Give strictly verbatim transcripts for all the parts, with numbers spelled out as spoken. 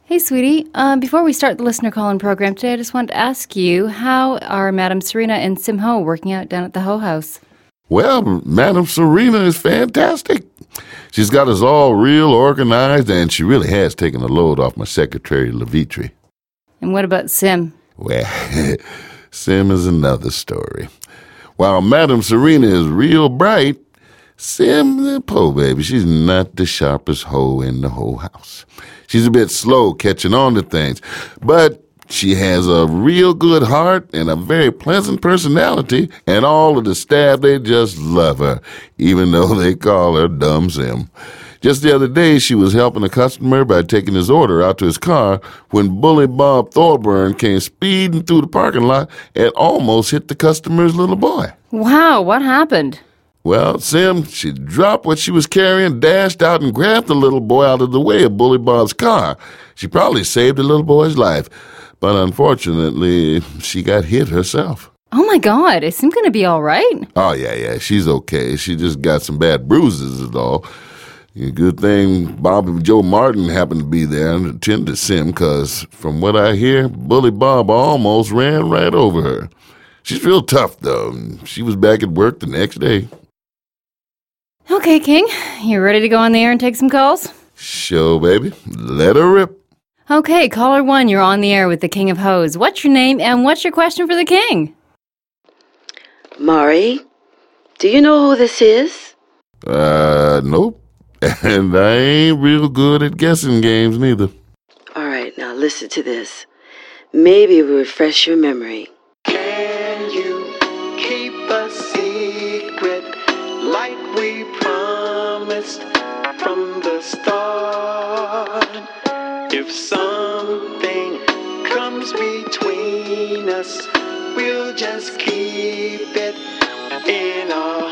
Hey, sweetie. Uh, before we start the listener call-in program today, I just wanted to ask you, how are Madam Serena and Sim Ho working out down at the Ho House? Well, Madam Serena is fantastic. She's got us all real organized, and she really has taken the load off my secretary, Levitri. And what about Sim? Well, Sim is another story. While Madam Serena is real bright, Sim, the po baby, she's not the sharpest hoe in the whole house. She's a bit slow catching on to things, but she has a real good heart and a very pleasant personality, and all of the staff, they just love her, even though they call her Dumb Sim. Just the other day, she was helping a customer by taking his order out to his car when Bully Bob Thorburn came speeding through the parking lot and almost hit the customer's little boy. Wow, what happened? Well, Sim, she dropped what she was carrying, dashed out, and grabbed the little boy out of the way of Bully Bob's car. She probably saved the little boy's life, but unfortunately, she got hit herself. Oh, my God. Is Sim going to be all right? Oh, yeah, yeah, she's okay. She just got some bad bruises is all. Good thing Bob and Joe Martin happened to be there and attend to Sim, because from what I hear, Bully Bob almost ran right over her. She's real tough, though. She was back at work the next day. Okay, King. You ready to go on the air and take some calls? Sure, baby. Let her rip. Okay, caller one, you're on the air with the King of Hoes. What's your name and what's your question for the King? Maury, do you know who this is? Uh, nope. And I ain't real good at guessing games neither. All right, now listen to this. Maybe it will refresh your memory. Can you keep a secret like we promised from the start? If something comes between us, we'll just keep it in our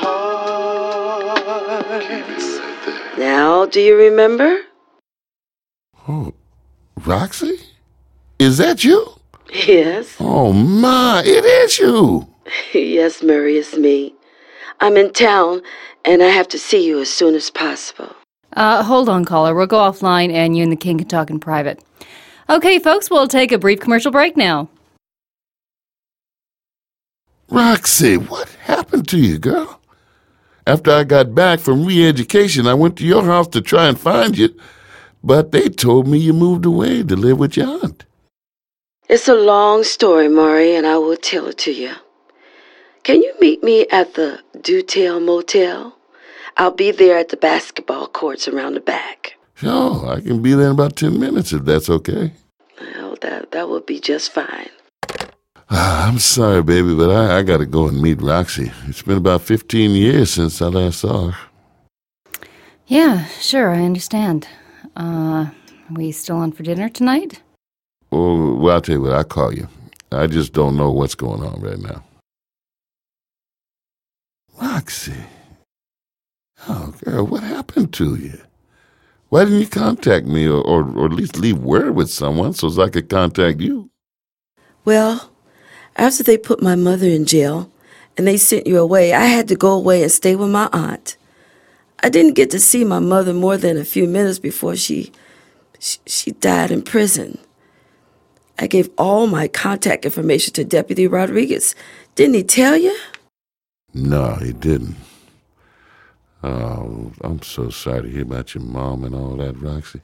hearts. Now, do you remember? Oh, Roxy? Is that you? Yes. Oh, my, it is you. Yes, Murray, it's me. I'm in town, and I have to see you as soon as possible. Uh, hold on, caller. We'll go offline and you and the King can talk in private. Okay, folks, we'll take a brief commercial break now. Roxy, what happened to you, girl? After I got back from re-education, I went to your house to try and find you, but they told me you moved away to live with your aunt. It's a long story, Maury, and I will tell it to you. Can you meet me at the Dewtail Motel? I'll be there at the basketball courts around the back. Sure, I can be there in about ten minutes if that's okay. Well, that, that will be just fine. Ah, I'm sorry, baby, but I, I gotta go and meet Roxy. It's been about fifteen years since I last saw her. Yeah, sure, I understand. Uh, are we still on for dinner tonight? Oh, well, I'll tell you what, I'll call you. I just don't know what's going on right now. Roxy. Oh, girl, what happened to you? Why didn't you contact me or, or, or at least leave word with someone so as I could contact you? Well, after they put my mother in jail and they sent you away, I had to go away and stay with my aunt. I didn't get to see my mother more than a few minutes before she, she, she died in prison. I gave all my contact information to Deputy Rodriguez. Didn't he tell you? No, he didn't. Oh, I'm so sorry to hear about your mom and all that, Roxy.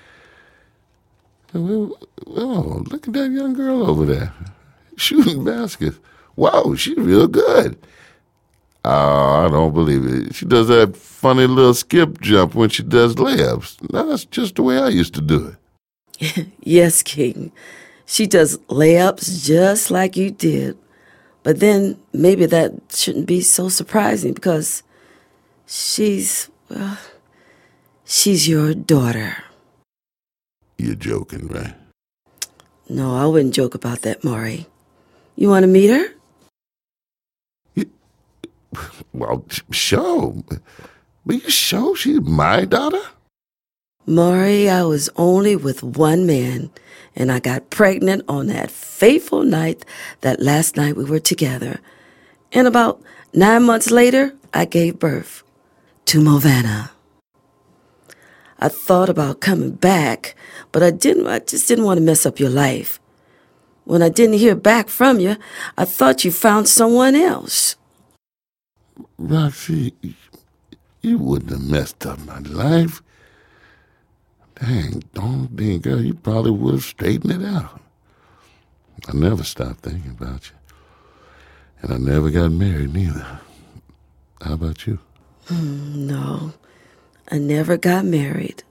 Oh, look at that young girl over there, shooting baskets. Wow, she's real good. Oh, I don't believe it. She does that funny little skip jump when she does layups. Now, that's just the way I used to do it. Yes, King. She does layups just like you did. But then maybe that shouldn't be so surprising because she's, well, she's your daughter. You're joking, right? No, I wouldn't joke about that, Maury. You want to meet her? You, well, sure. But you sure she's my daughter? Maury, I was only with one man, and I got pregnant on that fateful night that last night we were together. And about nine months later, I gave birth to Movana. I thought about coming back, but I didn't. I just didn't want to mess up your life. When I didn't hear back from you, I thought you found someone else. Roxy, you wouldn't have messed up my life. Dang, don't dang girl, you probably would have straightened it out. I never stopped thinking about you. And I never got married neither. How about you? Mm, no, I never got married.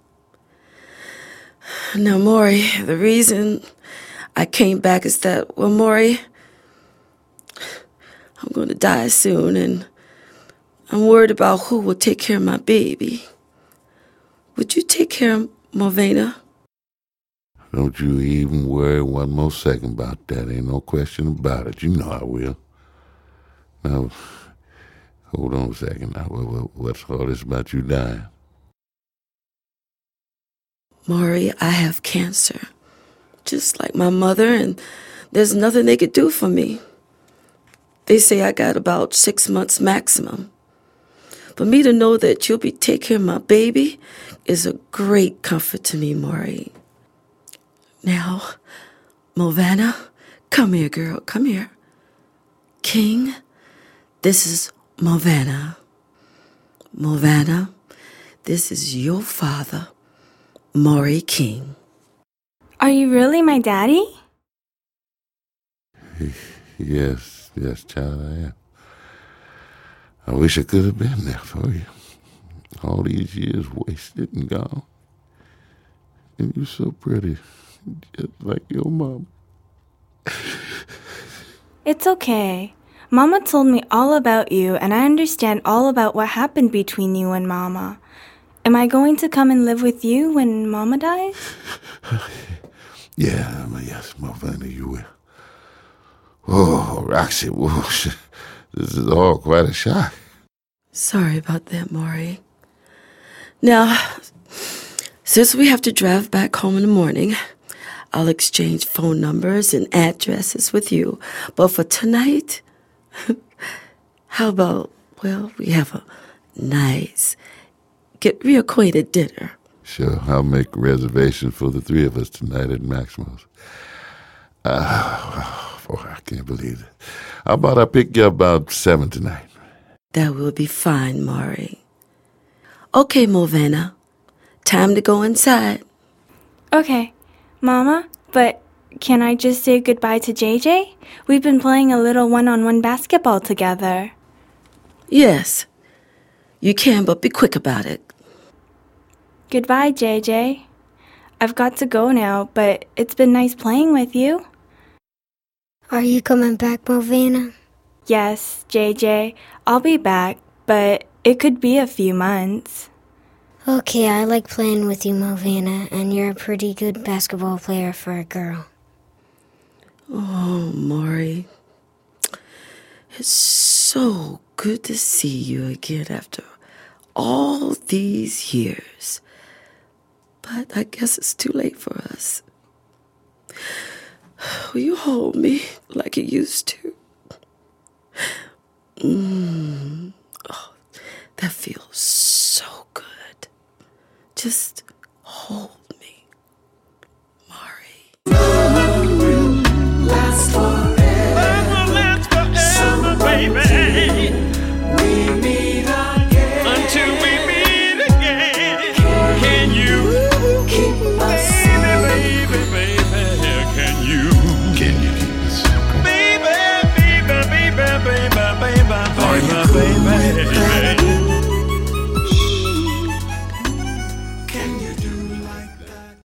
Now, Maury, the reason I came back is that, well, Maury, I'm going to die soon, and I'm worried about who will take care of my baby. Would you take care of Mulvana? Don't you even worry one more second about that. Ain't no question about it. You know I will. Now, hold on a second. Now, what's all this about you dying? Maury, I have cancer, just like my mother, and there's nothing they could do for me. They say I got about six months maximum. For me to know that you'll be taking care of my baby is a great comfort to me, Maury. Now, Mulvana, come here, girl, come here. King, this is Mulvana. Mulvana, this is your father, Maury King. Are you really my daddy? Yes, yes, child, I am. I wish I could have been there for you. All these years wasted and gone. And you're so pretty, just like your mom. It's okay. Mama told me all about you, and I understand all about what happened between you and Mama. Am I going to come and live with you when Mama dies? Yeah, yes, Mulvana, you will. Oh, Roxy, whoa, this is all quite a shock. Sorry about that, Maury. Now, since we have to drive back home in the morning, I'll exchange phone numbers and addresses with you. But for tonight, how about, well, we have a nice, get reacquainted dinner. Sure, I'll make a reservation for the three of us tonight at Maximo's. Ah, oh, boy, I can't believe it. How about I pick you up about seven tonight? That will be fine, Maury. Okay, Mulvana, time to go inside. Okay, Mama, but can I just say goodbye to J J? We've been playing a little one-on-one basketball together. Yes, you can, but be quick about it. Goodbye, J J. I've got to go now, but it's been nice playing with you. Are you coming back, Mulvana? Yes, J J, I'll be back, but it could be a few months. Okay, I like playing with you, Mulvana, and you're a pretty good basketball player for a girl. Oh, Maury, it's so good to see you again after all these years. But I guess it's too late for us. Will you hold me like you used to? Mm. Oh, that feels so good. Just hold me, Maury. Last forever, so baby, we meet again. Until we meet again, can you keep us baby, baby, baby, can you? Can you keep us? Baby, baby, baby, baby, baby, baby, baby.